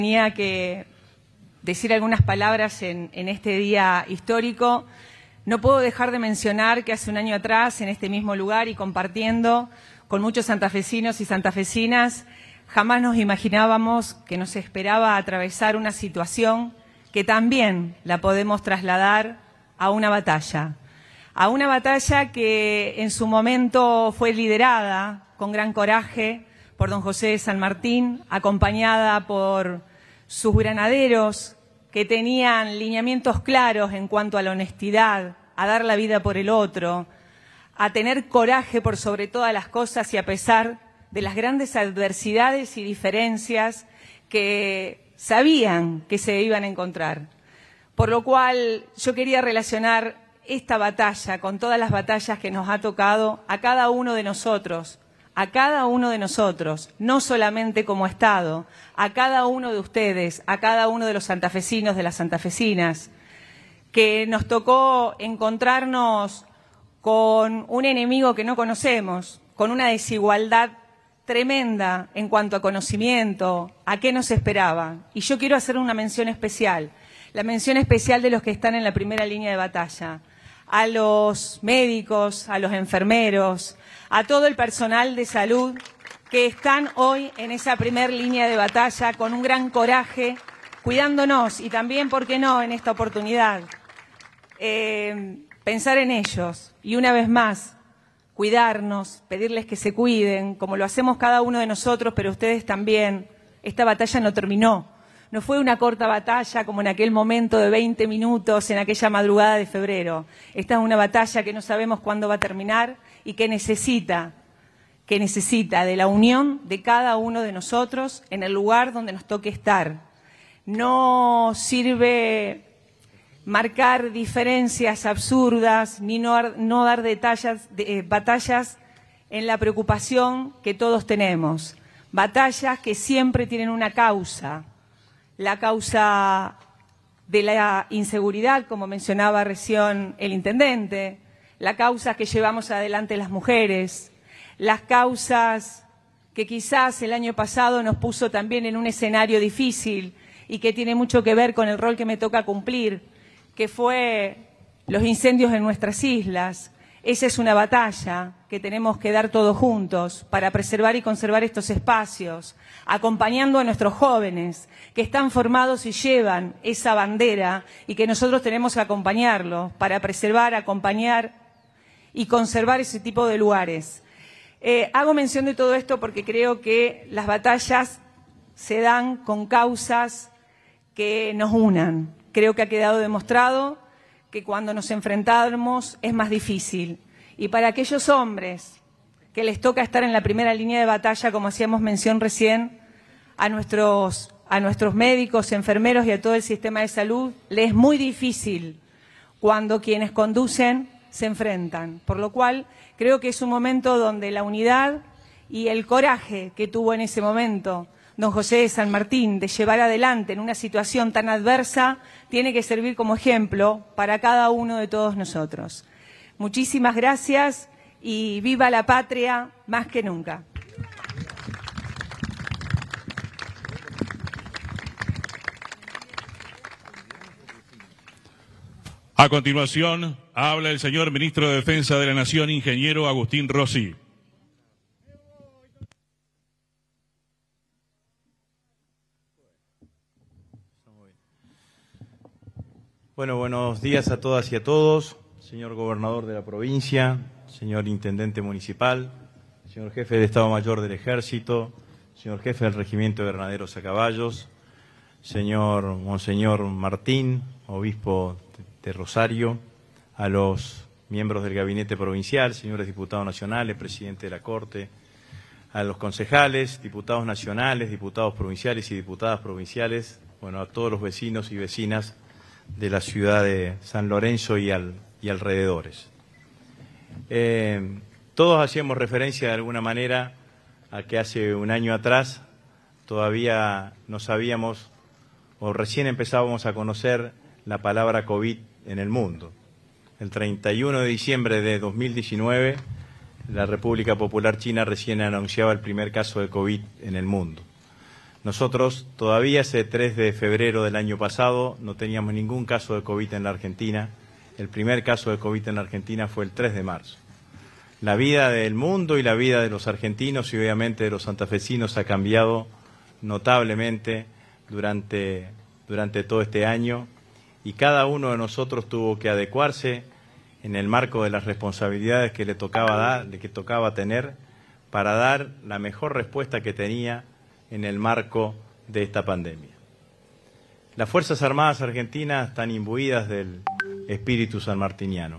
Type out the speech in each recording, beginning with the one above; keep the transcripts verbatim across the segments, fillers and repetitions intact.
Tenía que decir algunas palabras en, en este día histórico. No puedo dejar de mencionar que hace un año atrás, en este mismo lugar y compartiendo con muchos santafesinos y santafesinas, jamás nos imaginábamos que nos esperaba atravesar una situación que también la podemos trasladar a una batalla. A una batalla que en su momento fue liderada con gran coraje por don José de San Martín, acompañada por sus granaderos que tenían lineamientos claros en cuanto a la honestidad, a dar la vida por el otro, a tener coraje por sobre todas las cosas y a pesar de las grandes adversidades y diferencias que sabían que se iban a encontrar. Por lo cual yo quería relacionar esta batalla con todas las batallas que nos ha tocado a cada uno de nosotros, a cada uno de nosotros, no solamente como Estado, a cada uno de ustedes, a cada uno de los santafesinos, de las santafesinas, que nos tocó encontrarnos con un enemigo que no conocemos, con una desigualdad tremenda en cuanto a conocimiento, a qué nos esperaba. Y yo quiero hacer una mención especial, la mención especial de los que están en la primera línea de batalla, a los médicos, a los enfermeros, a todo el personal de salud que están hoy en esa primera línea de batalla con un gran coraje, cuidándonos y también, ¿por qué no?, en esta oportunidad, eh, pensar en ellos y una vez más, cuidarnos, pedirles que se cuiden, como lo hacemos cada uno de nosotros, pero ustedes también. Esta batalla no terminó. No fue una corta batalla como en aquel momento de veinte minutos, en aquella madrugada de febrero. Esta es una batalla que no sabemos cuándo va a terminar y que necesita, que necesita de la unión de cada uno de nosotros en el lugar donde nos toque estar. No sirve marcar diferencias absurdas ni no, no dar detalles, de, eh, batallas en la preocupación que todos tenemos. Batallas que siempre tienen una causa. La causa de la inseguridad, como mencionaba recién el intendente, la causa que llevamos adelante las mujeres, las causas que quizás el año pasado nos puso también en un escenario difícil y que tiene mucho que ver con el rol que me toca cumplir, que fue los incendios en nuestras islas. Esa es una batalla que tenemos que dar todos juntos para preservar y conservar estos espacios, acompañando a nuestros jóvenes que están formados y llevan esa bandera y que nosotros tenemos que acompañarlos para preservar, acompañar y conservar ese tipo de lugares. Eh, hago mención de todo esto porque creo que las batallas se dan con causas que nos unan. Creo que ha quedado demostrado que cuando nos enfrentamos es más difícil. Y para aquellos hombres que les toca estar en la primera línea de batalla, como hacíamos mención recién, a nuestros, a nuestros médicos, enfermeros y a todo el sistema de salud, les es muy difícil cuando quienes conducen se enfrentan. Por lo cual, creo que es un momento donde la unidad y el coraje que tuvo en ese momento don José de San Martín de llevar adelante en una situación tan adversa, tiene que servir como ejemplo para cada uno de todos nosotros. Muchísimas gracias y viva la patria más que nunca. A continuación, habla el señor Ministro de Defensa de la Nación, ingeniero Agustín Rossi. Bueno, buenos días a todas y a todos, señor gobernador de la provincia, señor intendente municipal, señor jefe de Estado Mayor del Ejército, señor jefe del Regimiento de Granaderos a Caballos, señor Monseñor Martín, obispo de Rosario, a los miembros del gabinete provincial, señores diputados nacionales, presidente de la Corte, a los concejales, diputados nacionales, diputados provinciales y diputadas provinciales, bueno, a todos los vecinos y vecinas de la ciudad de San Lorenzo y, al, y alrededores. Eh, todos hacíamos referencia de alguna manera a que hace un año atrás todavía no sabíamos o recién empezábamos a conocer la palabra COVID en el mundo. El treinta y uno de diciembre de dos mil diecinueve, la República Popular China recién anunciaba el primer caso de COVID en el mundo. Nosotros todavía ese tres de febrero del año pasado no teníamos ningún caso de COVID en la Argentina. El primer caso de COVID en la Argentina fue el tres de marzo. La vida del mundo y la vida de los argentinos y obviamente de los santafesinos ha cambiado notablemente durante, durante todo este año y cada uno de nosotros tuvo que adecuarse en el marco de las responsabilidades que le tocaba dar, que tocaba tener para dar la mejor respuesta que tenía en el marco de esta pandemia. Las Fuerzas Armadas Argentinas están imbuidas del espíritu sanmartiniano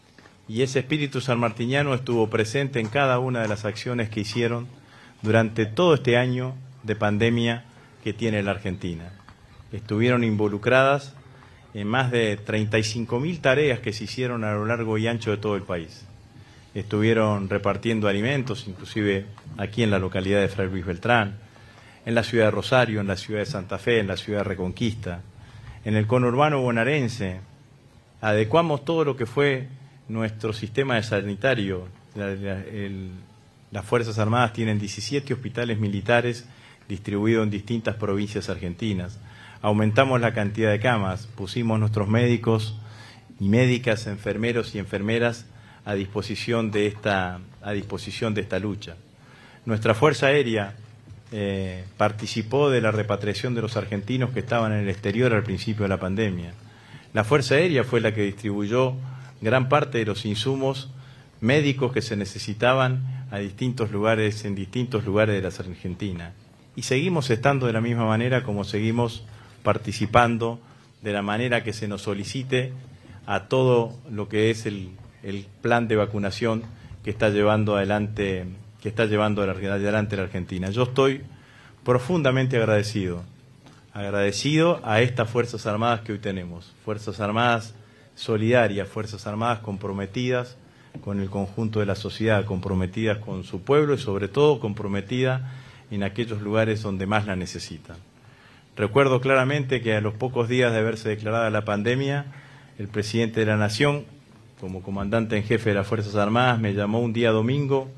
y ese espíritu sanmartiniano estuvo presente en cada una de las acciones que hicieron durante todo este año de pandemia que tiene la Argentina. Estuvieron involucradas en más de treinta y cinco mil tareas que se hicieron a lo largo y ancho de todo el país. Estuvieron repartiendo alimentos, inclusive aquí en la localidad de Fray Luis Beltrán, en la ciudad de Rosario, en la ciudad de Santa Fe, en la ciudad de Reconquista, en el conurbano bonaerense. Adecuamos todo lo que fue nuestro sistema de sanitario. La, la, el, las Fuerzas Armadas tienen diecisiete hospitales militares distribuidos en distintas provincias argentinas. Aumentamos la cantidad de camas, pusimos nuestros médicos y médicas, enfermeros y enfermeras a disposición de esta, a disposición de esta lucha. Nuestra Fuerza Aérea eh, participó de la repatriación de los argentinos que estaban en el exterior al principio de la pandemia. La Fuerza Aérea fue la que distribuyó gran parte de los insumos médicos que se necesitaban a distintos lugares, en distintos lugares de la Argentina. Y seguimos estando de la misma manera como seguimos participando de la manera que se nos solicite a todo lo que es el, el plan de vacunación que está llevando adelante, que está llevando adelante la Argentina. Yo estoy profundamente agradecido, agradecido a estas Fuerzas Armadas que hoy tenemos, Fuerzas Armadas solidarias, Fuerzas Armadas comprometidas con el conjunto de la sociedad, comprometidas con su pueblo y sobre todo comprometidas en aquellos lugares donde más la necesitan. Recuerdo claramente que a los pocos días de haberse declarada la pandemia, el presidente de la Nación, como comandante en jefe de las Fuerzas Armadas, me llamó un día domingo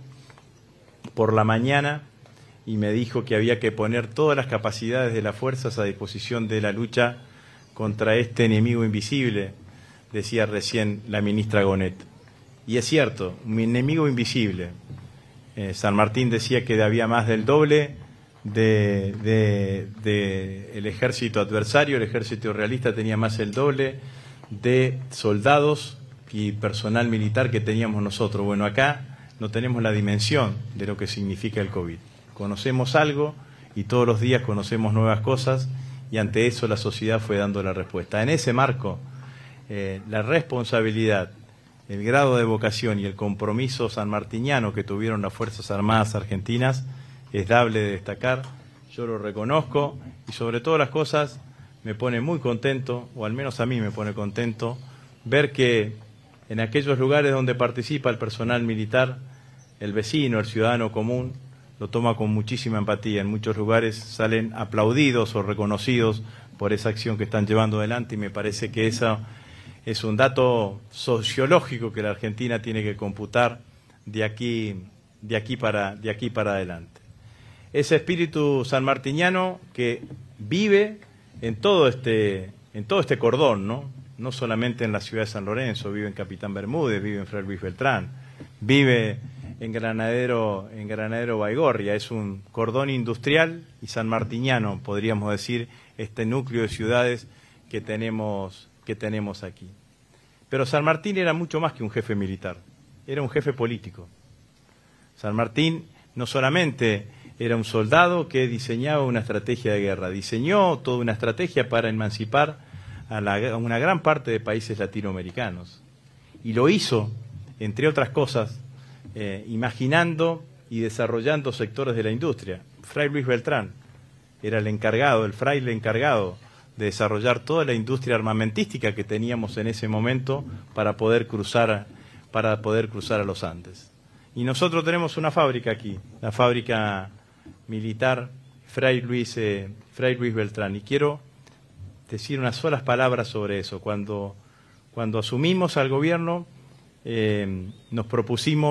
por la mañana y me dijo que había que poner todas las capacidades de las fuerzas a disposición de la lucha contra este enemigo invisible, decía recién la ministra Gonet. Y es cierto, un enemigo invisible. Eh, San Martín decía que había más del doble de, de, de el ejército adversario, el ejército realista tenía más el doble de soldados y personal militar que teníamos nosotros. Bueno, acá no tenemos la dimensión de lo que significa el COVID. Conocemos algo y todos los días conocemos nuevas cosas y ante eso la sociedad fue dando la respuesta. En ese marco, eh, la responsabilidad, el grado de vocación y el compromiso sanmartiniano que tuvieron las Fuerzas Armadas Argentinas es dable de destacar, yo lo reconozco y sobre todas las cosas me pone muy contento, o al menos a mí me pone contento, ver que en aquellos lugares donde participa el personal militar, el vecino, el ciudadano común, lo toma con muchísima empatía. En muchos lugares salen aplaudidos o reconocidos por esa acción que están llevando adelante y me parece que eso es un dato sociológico que la Argentina tiene que computar de aquí, de aquí para, de aquí para adelante. Ese espíritu sanmartiniano que vive en todo este, en todo este cordón, ¿no? No solamente en la ciudad de San Lorenzo, vive en Capitán Bermúdez, vive en Fray Luis Beltrán, vive en Granadero, en Granadero Baigorria, es un cordón industrial y sanmartiniano, podríamos decir, este núcleo de ciudades que tenemos, que tenemos aquí. Pero San Martín era mucho más que un jefe militar, era un jefe político. San Martín no solamente era un soldado que diseñaba una estrategia de guerra, diseñó toda una estrategia para emancipar a, la, a una gran parte de países latinoamericanos. Y lo hizo, entre otras cosas, eh, imaginando y desarrollando sectores de la industria. Fray Luis Beltrán era el encargado, el fraile encargado de desarrollar toda la industria armamentística que teníamos en ese momento para poder cruzar, para poder cruzar a los Andes. Y nosotros tenemos una fábrica aquí, la fábrica militar Fray Luis, eh, Fray Luis Beltrán. Y quiero decir unas solas palabras sobre eso. Cuando, cuando asumimos al gobierno, eh, nos propusimos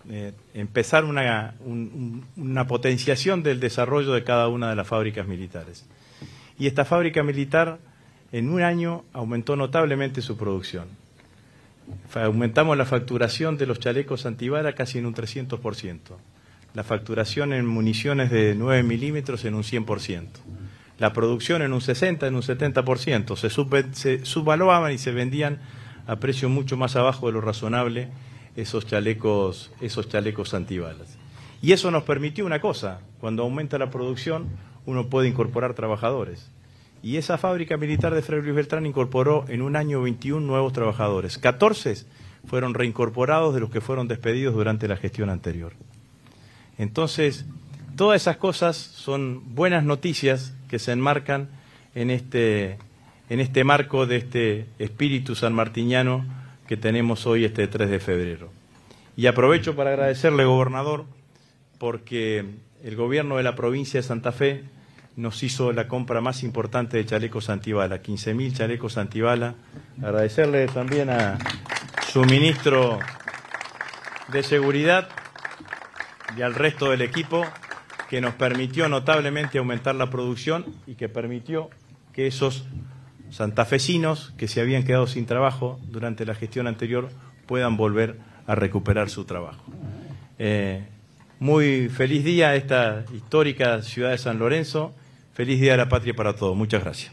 eh, empezar una, un, una potenciación del desarrollo de cada una de las fábricas militares. Y esta fábrica militar en un año aumentó notablemente su producción. Aumentamos la facturación de los chalecos antibala casi en un trescientos por ciento. La facturación en municiones de nueve milímetros en un cien por ciento. La producción en un sesenta, en un setenta por ciento. Se, sub, se subvaluaban y se vendían a precio mucho más abajo de lo razonable esos chalecos, esos chalecos antibalas. Y eso nos permitió una cosa: cuando aumenta la producción, uno puede incorporar trabajadores. Y esa fábrica militar de Fray Luis Beltrán incorporó en un año veintiún nuevos trabajadores. catorce fueron reincorporados de los que fueron despedidos durante la gestión anterior. Entonces, todas esas cosas son buenas noticias que se enmarcan en este, en este marco de este espíritu sanmartiniano que tenemos hoy, este tres de febrero. Y aprovecho para agradecerle, gobernador, porque el gobierno de la provincia de Santa Fe nos hizo la compra más importante de chalecos antibala, quince mil chalecos antibala. Agradecerle también a su ministro de Seguridad y al resto del equipo, que nos permitió notablemente aumentar la producción y que permitió que esos santafesinos que se habían quedado sin trabajo durante la gestión anterior puedan volver a recuperar su trabajo. Eh, muy feliz día a esta histórica ciudad de San Lorenzo. Feliz Día de la Patria para todos. Muchas gracias.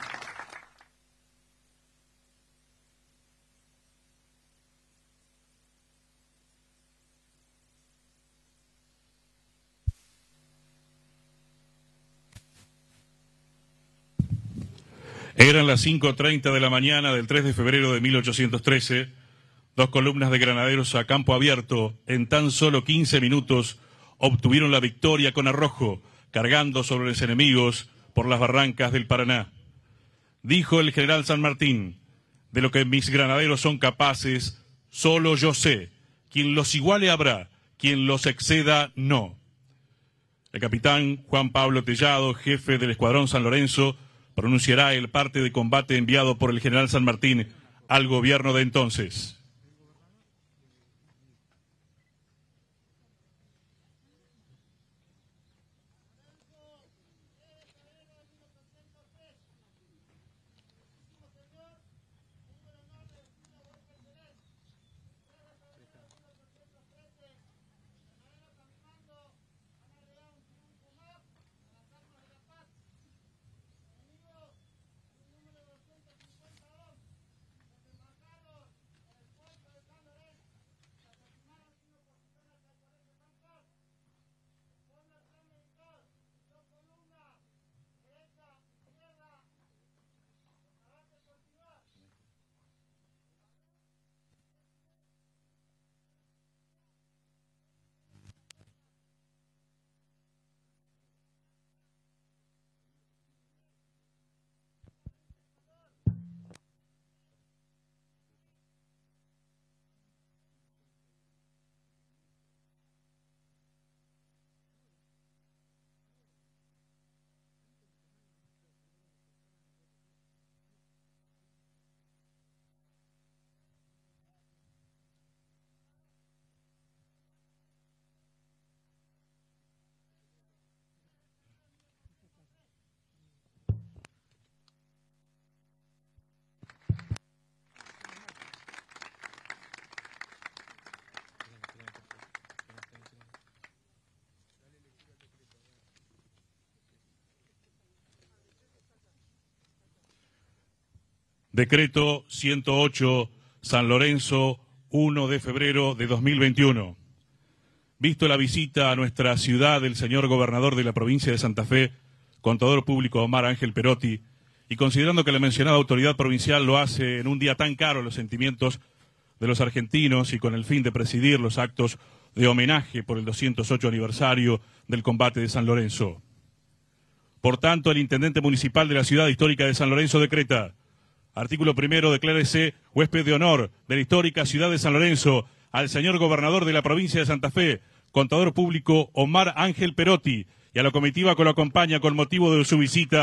Eran las cinco treinta de la mañana del tres de febrero de mil ochocientos trece. Dos columnas de granaderos a campo abierto, en tan solo quince minutos, obtuvieron la victoria con arrojo, cargando sobre los enemigos por las barrancas del Paraná. Dijo el general San Martín: de lo que mis granaderos son capaces, solo yo sé. Quien los iguale habrá, quien los exceda no. El capitán Juan Pablo Tellado, jefe del Escuadrón San Lorenzo, pronunciará el parte de combate enviado por el general San Martín al gobierno de entonces. Decreto ciento ocho, San Lorenzo, uno de febrero de dos mil veintiuno. Visto la visita a nuestra ciudad del señor gobernador de la provincia de Santa Fe, contador público Omar Ángel Perotti, y considerando que la mencionada autoridad provincial lo hace en un día tan caro a los sentimientos de los argentinos y con el fin de presidir los actos de homenaje por el doscientos ocho aniversario del combate de San Lorenzo. Por tanto, el intendente municipal de la ciudad histórica de San Lorenzo decreta: artículo primero, declárese huésped de honor de la histórica ciudad de San Lorenzo al señor gobernador de la provincia de Santa Fe, contador público Omar Ángel Perotti, y a la comitiva que lo acompaña con motivo de su visita